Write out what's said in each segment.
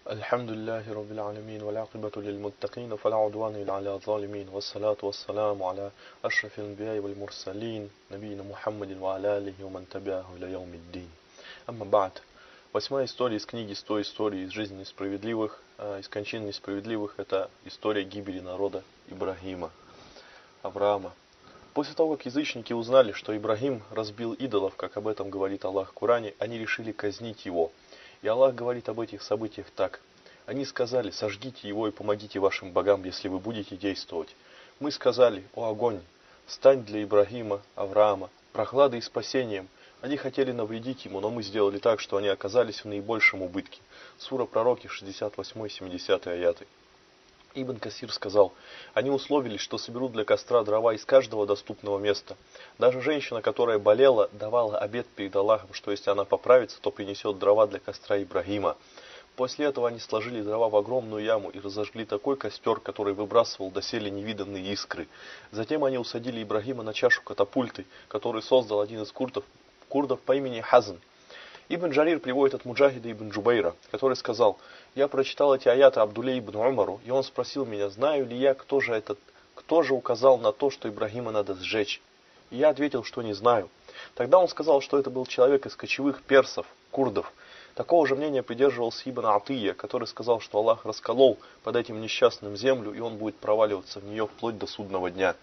Альхамдулиллахи Раббил Аламин, валя акибату лиль муттакин, фаля удвана илля аля залимин, вассалату вассаламу аля ашрафил анбияи валь мурсалин, набийна Мухаммадин ва аля алихи ва ман табиаху иля яумиддин. Амма ба'д. Восьмая история из книги «100 историй из жизни несправедливых», из кончин несправедливых, это история гибели народа Ибрагима, Авраама. После того, как язычники узнали, что Ибрагим разбил идолов, как об этом говорит Аллах в Коране, они решили казнить его. И Аллах говорит об этих событиях так. Они сказали: сожгите его и помогите вашим богам, если вы будете действовать. Мы сказали: о огонь, стань для Ибрагима, Авраама, прохладой и спасением. Они хотели навредить ему, но мы сделали так, что они оказались в наибольшем убытке. Сура Пророки, 68-70 аяты. Ибн Касир сказал: они условились, что соберут для костра дрова из каждого доступного места. Даже женщина, которая болела, давала обет перед Аллахом, что если она поправится, то принесет дрова для костра Ибрагима. После этого они сложили дрова в огромную яму и разожгли такой костер, который выбрасывал доселе невиданные искры. Затем они усадили Ибрагима на чашу катапульты, которую создал один из курдов по имени Хазн. Ибн Джарир приводит от Муджахида ибн Джубейра, который сказал: я прочитал эти аяты Абдулле ибн Умару, и он спросил меня, знаю ли я, кто же указал на то, что Ибрагима надо сжечь. И я ответил, что не знаю. Тогда он сказал, что это был человек из кочевых персов, курдов. Такого же мнения придерживался Ибн Атия, который сказал, что Аллах расколол под этим несчастным землю, и он будет проваливаться в нее вплоть до судного дня.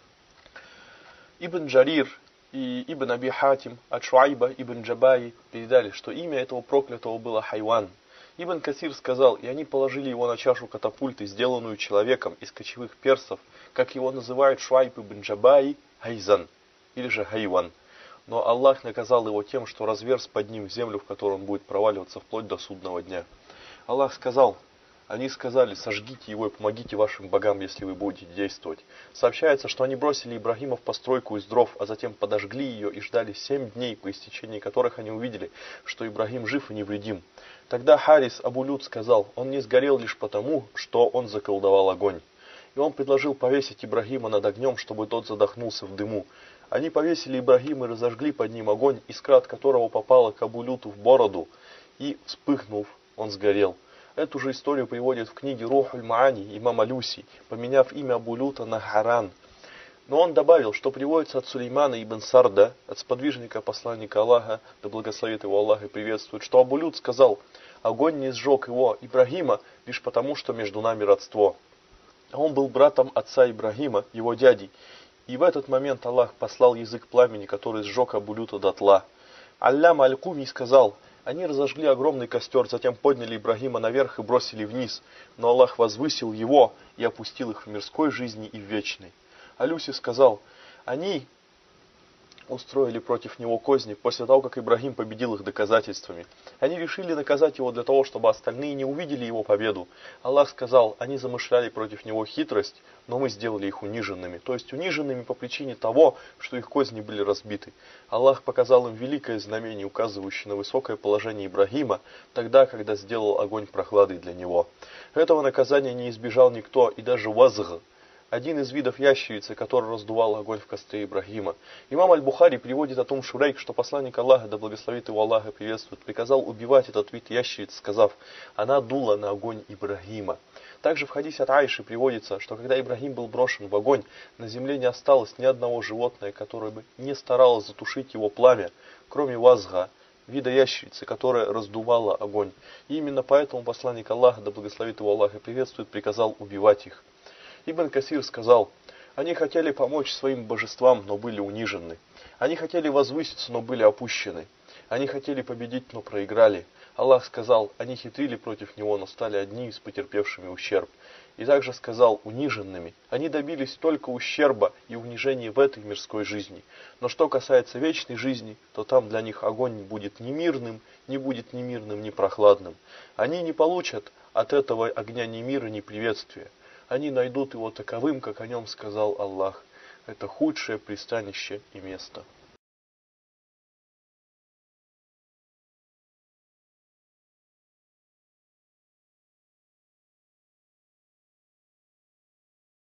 Ибн Джарир и Ибн Аби Хатим от Шуайба ибн Джабаи передали, что имя этого проклятого было Хайван. Ибн Касир сказал: и они положили его на чашу катапульты, сделанную человеком из кочевых персов, как его называют Шуайб ибн Джабаи, Хайзан, или же Хайван. Но Аллах наказал его тем, что разверз под ним землю, в которой он будет проваливаться вплоть до судного дня. Аллах сказал: они сказали: сожгите его и помогите вашим богам, если вы будете действовать. Сообщается, что они бросили Ибрагима в постройку из дров, а затем подожгли ее и ждали 7 дней, по истечении которых они увидели, что Ибрагим жив и невредим. Тогда Харис Абу Люд сказал: он не сгорел лишь потому, что он заколдовал огонь. И он предложил повесить Ибрагима над огнем, чтобы тот задохнулся в дыму. Они повесили Ибрагима и разожгли под ним огонь, искра от которого попала к Абу Люту в бороду, и, вспыхнув, он сгорел. Эту же историю приводит в книге Рухуль Маани имам Алюси, поменяв имя Абу Люта на Харан. Но он добавил, что приводится от Сулеймана ибн Сарда, от сподвижника посланника Аллаха, да благословит его Аллах и приветствует, что Абу Лют сказал: огонь не сжег его, Ибрагима, лишь потому, что между нами родство. Он был братом отца Ибрагима, его дядей. И в этот момент Аллах послал язык пламени, который сжег Абу Люта дотла. Аллам Аль-Куми сказал: они разожгли огромный костер, затем подняли Ибрагима наверх и бросили вниз, но Аллах возвысил его и опустил их в мирской жизни и в вечной. Алюси сказал: они устроили против него козни после того, как Ибрагим победил их доказательствами. Они решили наказать его для того, чтобы остальные не увидели его победу. Аллах сказал: они замышляли против него хитрость, но мы сделали их униженными, то есть униженными по причине того, что их козни были разбиты. Аллах показал им великое знамение, указывающее на высокое положение Ибрагима, тогда, когда сделал огонь прохладой для него. Этого наказания не избежал никто, и даже Вазг, один из видов ящерицы, который раздувал огонь в костре Ибрагима. Имам Аль-Бухари приводит о том Шурейк, что посланник Аллаха, да благословит его Аллах и приветствует, приказал убивать этот вид ящериц, сказав: она дула на огонь Ибрагима. Также в хадисе от Аиши приводится, что когда Ибрагим был брошен в огонь, на земле не осталось ни одного животного, которое бы не старалось затушить его пламя, кроме Вазга, вида ящерицы, которая раздувала огонь. И именно поэтому посланник Аллаха, да благословит его Аллах и приветствует, приказал убивать их. Ибн Касир сказал: они хотели помочь своим божествам, но были унижены. Они хотели возвыситься, но были опущены. Они хотели победить, но проиграли. Аллах сказал: они хитрили против него, но стали одни из потерпевшими ущерб. И также сказал: униженными. Они добились только ущерба и унижения в этой мирской жизни. Но что касается вечной жизни, то там для них огонь будет ни мирным, ни прохладным. Они не получат от этого огня ни мира, ни приветствия. Они найдут его таковым, как о нем сказал Аллах. Это худшее пристанище и место.